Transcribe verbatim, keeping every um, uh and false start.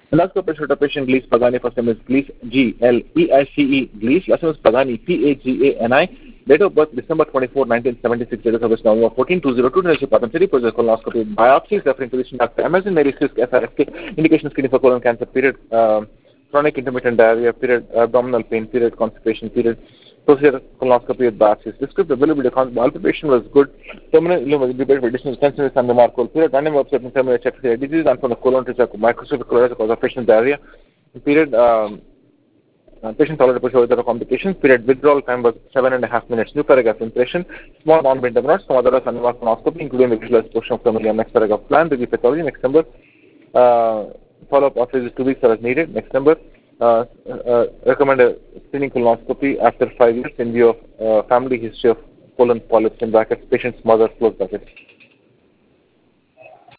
Endoscopy should patient Glees Pagani, first name is Glees, G L E I C E, Glees, last name is Pagani, P A G A N I, date of birth December twenty-fourth, nineteen seventy-six, date of service November fourteenth, two thousand two, University of City, process colonoscopy, biopsies, referring physician Doctor Amazon, Mary Sisk, S R F K, indication skinny for colon cancer, period, uh, chronic intermittent diarrhea, period, abdominal pain, period, constipation, period, procedure colonoscopy with biopsies. Descriptive availability, palpation was good, terminal ileum was debated with additional tension is unremarkable, period, random observed in terminal check disease and from the colon to check microscopic chloride cause of patient diarrhea, period, um, uh, patient tolerated procedure without complications, period, withdrawal time was seven and a half minutes, new paragraph impression, small non-bendable notes, some other unremarked colonoscopy, including the visualized portion of terminal. Next paragraph plan, review pathology, next number, uh, follow-up after is two weeks as needed, next number, uh, uh, recommend a screening colonoscopy after five years in view of uh, family history of colon polyps in brackets, patient's mother, close brackets.